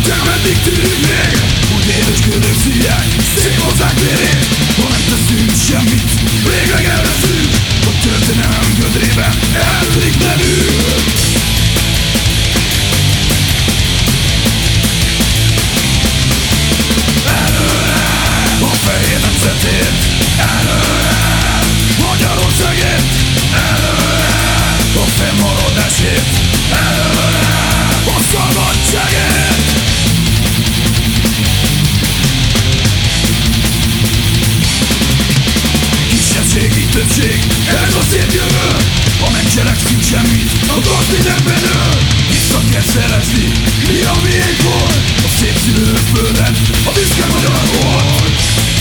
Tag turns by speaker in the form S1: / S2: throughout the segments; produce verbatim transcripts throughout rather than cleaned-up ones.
S1: De meddig tűrjük még? Úgy édeskedők szívják szép hozzánk vérét. Ha nem teszünk semmit, végleg elveszünk. A történelem gödrében eltörik nevünk. Előre a fehér nemzetért, előre Magyarországért, előre a fennmaradásért, előre a szabadságért. Kisebbségi többség, ez a szép jövő. Ha nem cselekszünk semmit, a gazd mindenben öl. Vissza kell szerezni, mi a miénk volt. A szép szülőföldet, a büszke magyar volt.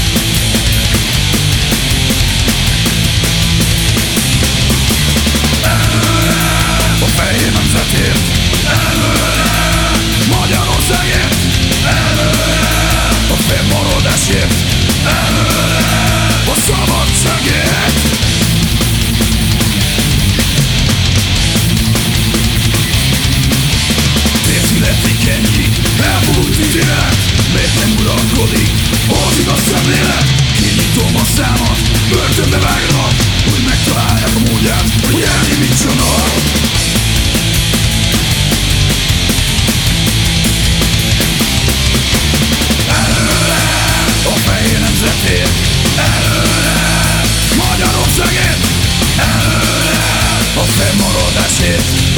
S1: Előre a fehér nemzetért, előre Magyarországért, előre a fennmaradásért, előre a szabadságért. Miért születik ennyi elfogult ítélet? Miért nem uralkodik az igaz szemlélet? Kinyitom a számat, börtönbe vágnak, hogy megtalálják a módját, hogy elnémítsanak. Előre a fehér nemzetért, előre Magyarországért, előre a fennmaradásért.